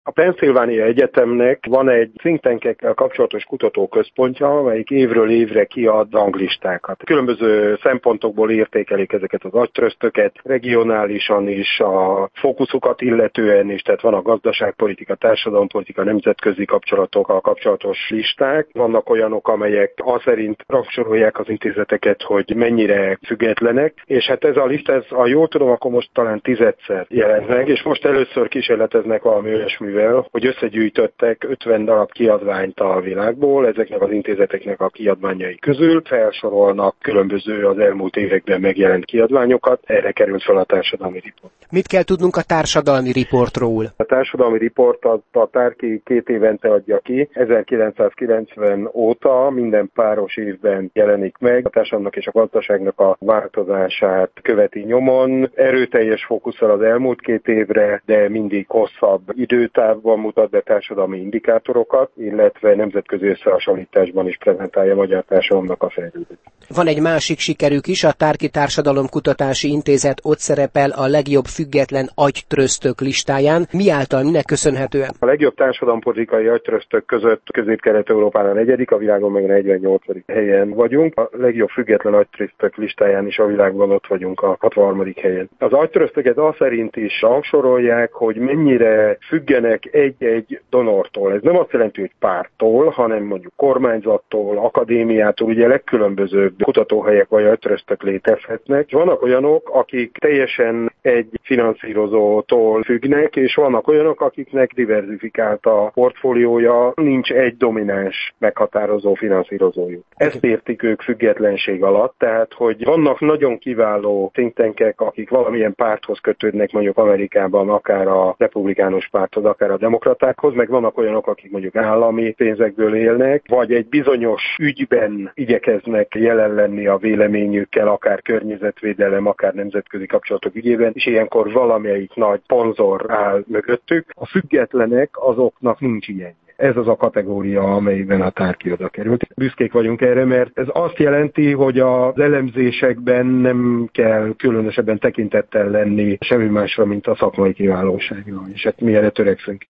A Pennsylvania Egyetemnek van egy think tankekkel kapcsolatos kutatóközpontja, amelyik évről évre kiad ranglistákat. Különböző szempontokból értékelik ezeket az agytrösztöket, regionálisan is, a fókuszukat illetően is, tehát van a gazdaságpolitika, társadalompolitika, nemzetközi kapcsolatokkal kapcsolatos listák. Vannak olyanok, amelyek azt szerint rangsorolják az intézeteket, hogy mennyire függetlenek, és hát ez a lista, ez, ha jól tudom, akkor most talán 10-szer jelent meg, és most először kísérleteznek valami olyasmivel, hogy összegyűjtöttek 50 darab kiadványt a világból, ezeknek az intézeteknek a kiadványai közül felsorolnak különböző az elmúlt években megjelent kiadványokat, erre került fel a társadalmi riport. Mit kell tudnunk a társadalmi riportról? A társadalmi riport a Tárki 2 évente adja ki, 1990 óta minden páros évben jelenik meg, a társadalomnak és a gazdaságnak a változását követi nyomon, erőteljes fókusszal az elmúlt 2 évre, de mindig hosszabb időtávban mutat be társadalmi indikátorokat, illetve nemzetközi összehasonlításban is prezentálja a magyar társadalomnak a fejlődést. Van egy másik sikerük is, a Tárki Társadalomkutatási Intézet ott szerepel a legjobb független agytrösztök listáján. Mi által, minek köszönhetően? A legjobb társadalompolitikai agytrösztök között Közép-Kelet-Európán a 4., a világon meg a 48. helyen vagyunk. A legjobb független agytrösztök listáján is a világban ott vagyunk a 63. helyen. Az agytrösztöket az szerint is rangsorolják, hogy mennyire függenek egy-egy donortól. Ez nem azt jelenti, hogy párttól, hanem mondjuk kormányzattól, akadémiától, ugye legkülönbözőbb kutatóhelyek vagy agytrösztök létezhetnek. Vannak olyanok, akik teljesen egy finanszírozótól függnek, és vannak olyanok, akiknek diverzifikált a portfóliója, nincs egy domináns meghatározó finanszírozójuk. Ezt értik ők függetlenség alatt, tehát hogy vannak nagyon kiváló think tankek, akik valamilyen párthoz kötődnek, mondjuk Amerikában akár a republikánus párthoz, akár a demokratákhoz, meg vannak olyanok, akik mondjuk állami pénzekből élnek, vagy egy bizonyos ügyben igyekeznek jelen lenni a véleményükkel, akár környezetvédelem, akár nemzetközi kapcsolatok ügyében, és ilyenkor valamelyik nagy szponzor áll mögöttük. A függetlenek, azoknak nincs ilyen. Ez az a kategória, amelyben a Tárki oda került. Büszkék vagyunk erre, mert ez azt jelenti, hogy az elemzésekben nem kell különösebben tekintettel lenni semmi másra, mint a szakmai kiválóságra, és hát mi erre törekszünk.